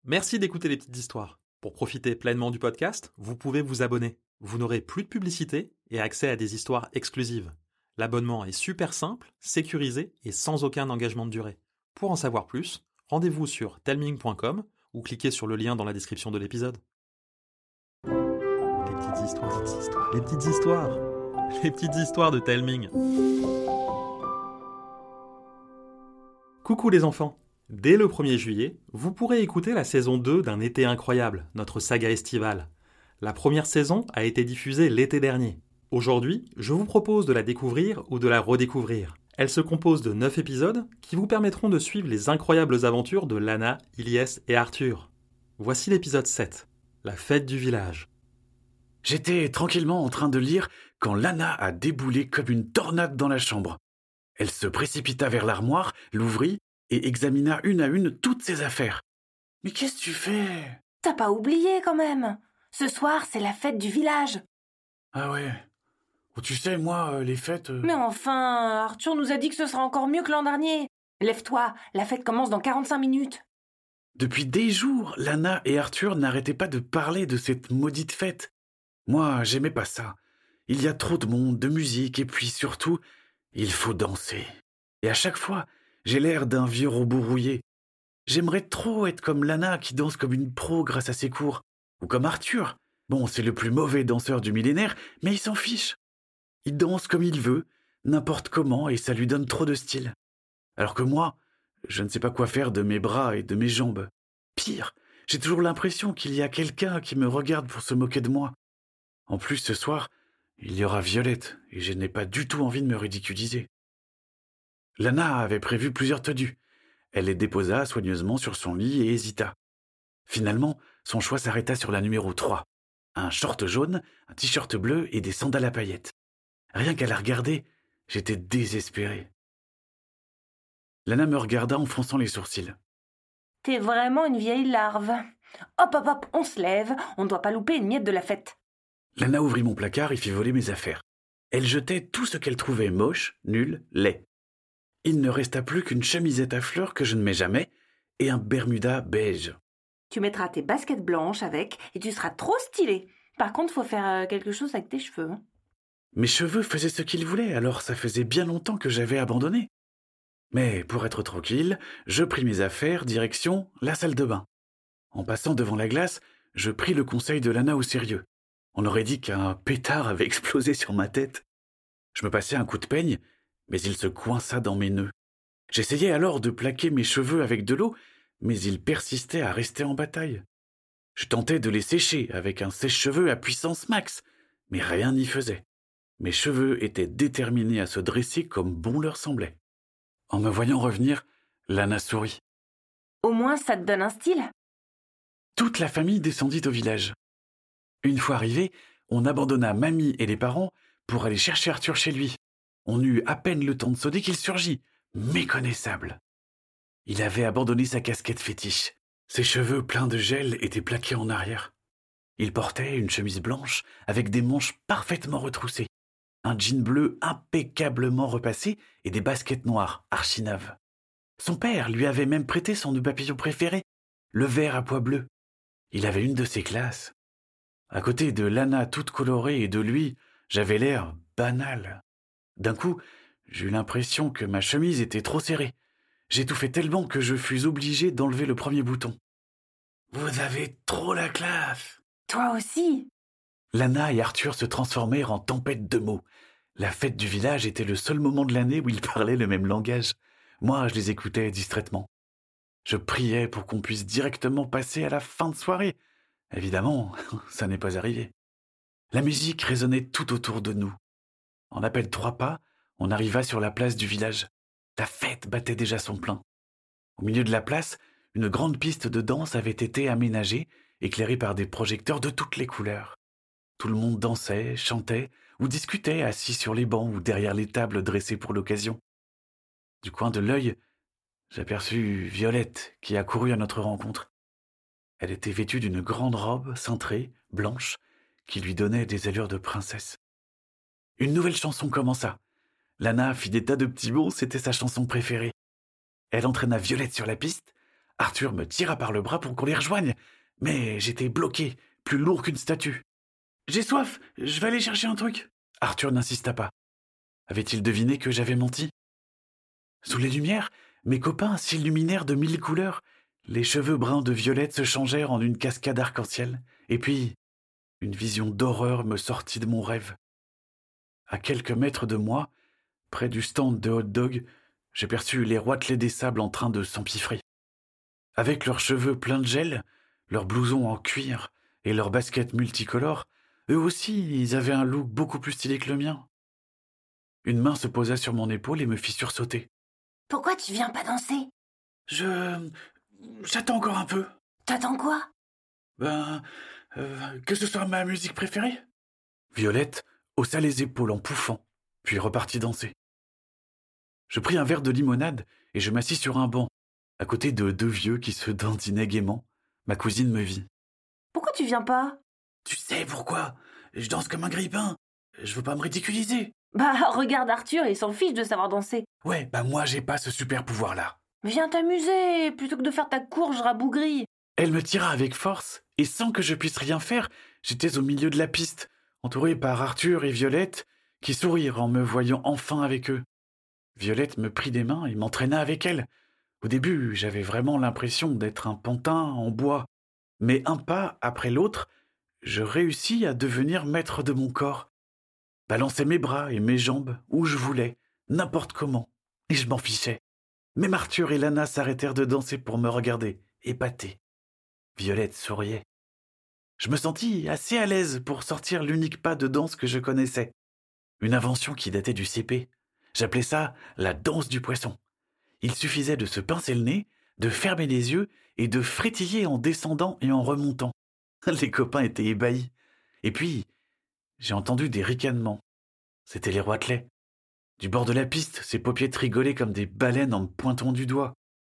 Merci d'écouter les petites histoires. Pour profiter pleinement du podcast, vous pouvez vous abonner. Vous n'aurez plus de publicité et accès à des histoires exclusives. L'abonnement est super simple, sécurisé et sans aucun engagement de durée. Pour en savoir plus, rendez-vous sur telming.com ou cliquez sur le lien dans la description de l'épisode. Les petites histoires, les petites histoires, les petites histoires de Telming. Coucou les enfants! Dès le 1er juillet, vous pourrez écouter la saison 2 d'Un été incroyable, notre saga estivale. La première saison a été diffusée l'été dernier. Aujourd'hui, je vous propose de la découvrir ou de la redécouvrir. Elle se compose de 9 épisodes qui vous permettront de suivre les incroyables aventures de Lana, Ilyes et Arthur. Voici l'épisode 7, la fête du village. J'étais tranquillement en train de lire quand Lana a déboulé comme une tornade dans la chambre. Elle se précipita vers l'armoire, l'ouvrit et examina une à une toutes ses affaires. « Mais qu'est-ce que tu fais ?» T'as pas oublié quand même. Ce soir, c'est la fête du village. Ah ouais. Oh, tu sais, moi, les fêtes... Mais enfin, Arthur nous a dit que ce sera encore mieux que l'an dernier. Lève-toi, la fête commence dans 45 minutes. Depuis des jours, Lana et Arthur n'arrêtaient pas de parler de cette maudite fête. Moi, j'aimais pas ça. Il y a trop de monde, de musique, et puis surtout, il faut danser. Et à chaque fois, j'ai l'air d'un vieux robot rouillé. J'aimerais trop être comme Lana qui danse comme une pro grâce à ses cours. Ou comme Arthur. Bon, c'est le plus mauvais danseur du millénaire, mais il s'en fiche. Il danse comme il veut, n'importe comment, et ça lui donne trop de style. Alors que moi, je ne sais pas quoi faire de mes bras et de mes jambes. Pire, j'ai toujours l'impression qu'il y a quelqu'un qui me regarde pour se moquer de moi. En plus, ce soir, il y aura Violette, et je n'ai pas du tout envie de me ridiculiser. Lana avait prévu plusieurs tenues. Elle les déposa soigneusement sur son lit et hésita. Finalement, son choix s'arrêta sur la numéro 3. Un short jaune, un t-shirt bleu et des sandales à paillettes. Rien qu'à la regarder, j'étais désespéré. Lana me regarda en fronçant les sourcils. T'es vraiment une vieille larve. Hop, hop, hop, on se lève. On ne doit pas louper une miette de la fête. Lana ouvrit mon placard et fit voler mes affaires. Elle jetait tout ce qu'elle trouvait moche, nul, laid. Il ne resta plus qu'une chemisette à fleurs que je ne mets jamais et un bermuda beige. Tu mettras tes baskets blanches avec et tu seras trop stylé. Par contre, faut faire quelque chose avec tes cheveux. Mes cheveux faisaient ce qu'ils voulaient, alors ça faisait bien longtemps que j'avais abandonné. Mais pour être tranquille, je pris mes affaires, direction la salle de bain. En passant devant la glace, je pris le conseil de Lana au sérieux. On aurait dit qu'un pétard avait explosé sur ma tête. Je me passai un coup de peigne, mais il se coinça dans mes nœuds. J'essayais alors de plaquer mes cheveux avec de l'eau, mais ils persistaient à rester en bataille. Je tentais de les sécher avec un sèche-cheveux à puissance max, mais rien n'y faisait. Mes cheveux étaient déterminés à se dresser comme bon leur semblait. En me voyant revenir, Lana sourit. Au moins, ça te donne un style. Toute la famille descendit au village. Une fois arrivés, on abandonna mamie et les parents pour aller chercher Arthur chez lui. On eut à peine le temps de sonner qu'il surgit, méconnaissable. Il avait abandonné sa casquette fétiche. Ses cheveux pleins de gel étaient plaqués en arrière. Il portait une chemise blanche avec des manches parfaitement retroussées, un jean bleu impeccablement repassé et des baskets noires archi-neuves. Son père lui avait même prêté son nœud papillon préféré, le vert à pois bleu. Il avait une de ses classes. À côté de Lana toute colorée et de lui, j'avais l'air banal. D'un coup, j'eus l'impression que ma chemise était trop serrée. J'étouffais tellement que je fus obligé d'enlever le premier bouton. « Vous avez trop la classe !» Toi aussi. Lana et Arthur se transformèrent en tempête de mots. La fête du village était le seul moment de l'année où ils parlaient le même langage. Moi, je les écoutais distraitement. Je priais pour qu'on puisse directement passer à la fin de soirée. Évidemment, ça n'est pas arrivé. La musique résonnait tout autour de nous. En à peine 3 pas, on arriva sur la place du village. La fête battait déjà son plein. Au milieu de la place, une grande piste de danse avait été aménagée, éclairée par des projecteurs de toutes les couleurs. Tout le monde dansait, chantait ou discutait assis sur les bancs ou derrière les tables dressées pour l'occasion. Du coin de l'œil, j'aperçus Violette qui accourut à notre rencontre. Elle était vêtue d'une grande robe cintrée, blanche, qui lui donnait des allures de princesse. Une nouvelle chanson commença. Lana fit des tas de petits bonds, c'était sa chanson préférée. Elle entraîna Violette sur la piste, Arthur me tira par le bras pour qu'on les rejoigne, mais j'étais bloqué, plus lourd qu'une statue. « J'ai soif, je vais aller chercher un truc. » Arthur n'insista pas. Avait-il deviné que j'avais menti? Sous les lumières, mes copains s'illuminèrent de 1000 couleurs. Les cheveux bruns de Violette se changèrent en une cascade arc-en-ciel. Et puis, une vision d'horreur me sortit de mon rêve. À quelques mètres de moi, près du stand de hot-dog, j'aperçus les roitelets des sables en train de s'empiffrer. Avec leurs cheveux pleins de gel, leurs blousons en cuir et leurs baskets multicolores, eux aussi, ils avaient un look beaucoup plus stylé que le mien. Une main se posa sur mon épaule et me fit sursauter. « Pourquoi tu viens pas danser ?»« J'attends encore un peu. »« T'attends quoi ?»« Que ce soit ma musique préférée. » Violette haussa les épaules en pouffant, puis repartit danser. Je pris un verre de limonade et je m'assis sur un banc, à côté de 2 vieux qui se dandinaient gaiement. Ma cousine me vit. « Pourquoi tu viens pas ?»« Tu sais pourquoi? Je danse comme un grille-pain. Je veux pas me ridiculiser. » Bah, regarde Arthur, il s'en fiche de savoir danser. Ouais, moi j'ai pas ce super pouvoir-là. Viens t'amuser, plutôt que de faire ta courge rabougrie. Elle me tira avec force, et sans que je puisse rien faire, j'étais au milieu de la piste, entouré par Arthur et Violette, qui sourirent en me voyant enfin avec eux. Violette me prit des mains et m'entraîna avec elle. Au début, j'avais vraiment l'impression d'être un pantin en bois, mais un pas après l'autre, je réussis à devenir maître de mon corps. Balançais mes bras et mes jambes où je voulais, n'importe comment, et je m'en fichais. Même Arthur et Lana s'arrêtèrent de danser pour me regarder, épatés. Violette souriait. Je me sentis assez à l'aise pour sortir l'unique pas de danse que je connaissais. Une invention qui datait du CP. J'appelais ça la danse du poisson. Il suffisait de se pincer le nez, de fermer les yeux et de frétiller en descendant et en remontant. Les copains étaient ébahis. Et puis, j'ai entendu des ricanements. C'étaient les roitelets. Du bord de la piste, ces paupiettes rigolaient comme des baleines en me pointant du doigt.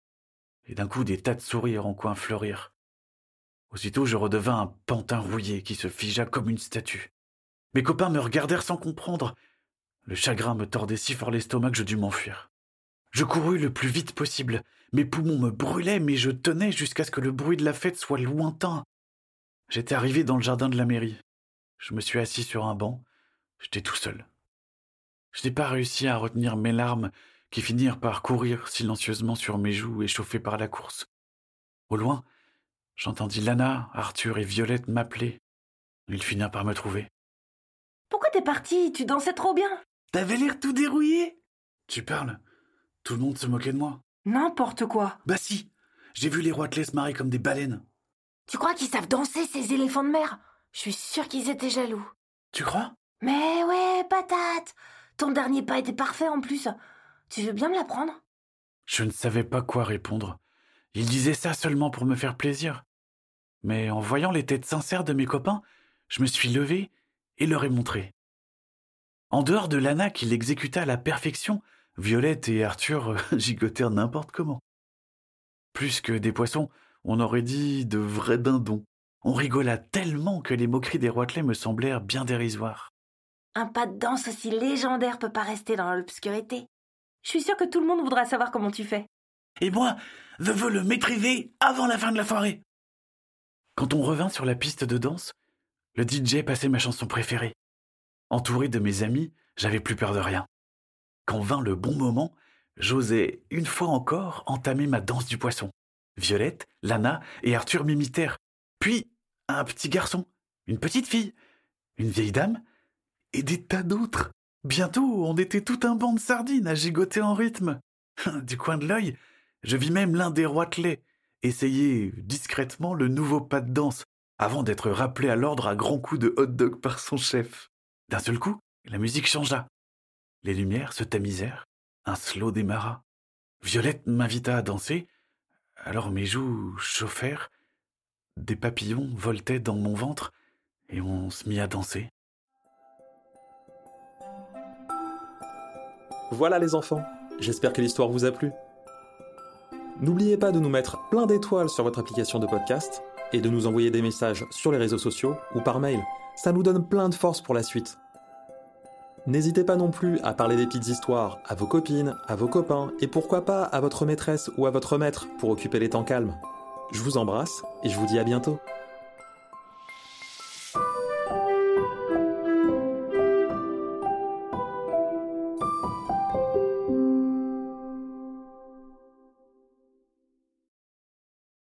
Et d'un coup, des tas de sourires en coin fleurirent. Aussitôt, je redevins un pantin rouillé qui se figea comme une statue. Mes copains me regardèrent sans comprendre. Le chagrin me tordait si fort l'estomac que je dus m'enfuir. Je courus le plus vite possible. Mes poumons me brûlaient, mais je tenais jusqu'à ce que le bruit de la fête soit lointain. J'étais arrivé dans le jardin de la mairie. Je me suis assis sur un banc. J'étais tout seul. Je n'ai pas réussi à retenir mes larmes qui finirent par courir silencieusement sur mes joues échauffées par la course. Au loin, j'entendis Lana, Arthur et Violette m'appeler. Ils finirent par me trouver. « Pourquoi t'es parti? Tu dansais trop bien. »« T'avais l'air tout dérouillé. »« Tu parles. Tout le monde se moquait de moi. »« N'importe quoi. »« Bah si, j'ai vu les roitelets se marrer comme des baleines. »« Tu crois qu'ils savent danser, ces éléphants de mer? Je suis sûre qu'ils étaient jaloux. »« Tu crois? » ?»« Mais ouais, patate. Ton dernier pas était parfait en plus. Tu veux bien me l'apprendre? » Je ne savais pas quoi répondre. Ils disaient ça seulement pour me faire plaisir. Mais en voyant les têtes sincères de mes copains, je me suis levé et leur ai montré. En dehors de Lana qui l'exécuta à la perfection, Violette et Arthur gigotèrent n'importe comment. Plus que des poissons, on aurait dit de vrais dindons. On rigola tellement que les moqueries des roitelets me semblèrent bien dérisoires. Un pas de danse aussi légendaire peut pas rester dans l'obscurité. Je suis sûre que tout le monde voudra savoir comment tu fais. Et moi, je veux le maîtriser avant la fin de la soirée. Quand on revint sur la piste de danse, le DJ passait ma chanson préférée. Entouré de mes amis, j'avais plus peur de rien. Quand vint le bon moment, j'osais, une fois encore, entamer ma danse du poisson. Violette, Lana et Arthur m'imitèrent. Puis, un petit garçon, une petite fille, une vieille dame et des tas d'autres. Bientôt, on était tout un banc de sardines à gigoter en rythme. Du coin de l'œil, je vis même l'un des roitelets essayer discrètement le nouveau pas de danse avant d'être rappelé à l'ordre à grands coups de hot-dog par son chef. D'un seul coup, la musique changea. Les lumières se tamisèrent. Un slow démarra. Violette m'invita à danser. Alors mes joues chauffèrent. Des papillons voletaient dans mon ventre et on se mit à danser. Voilà les enfants, j'espère que l'histoire vous a plu. N'oubliez pas de nous mettre plein d'étoiles sur votre application de podcast et de nous envoyer des messages sur les réseaux sociaux ou par mail. Ça nous donne plein de force pour la suite. N'hésitez pas non plus à parler des petites histoires à vos copines, à vos copains, et pourquoi pas à votre maîtresse ou à votre maître pour occuper les temps calmes. Je vous embrasse et je vous dis à bientôt.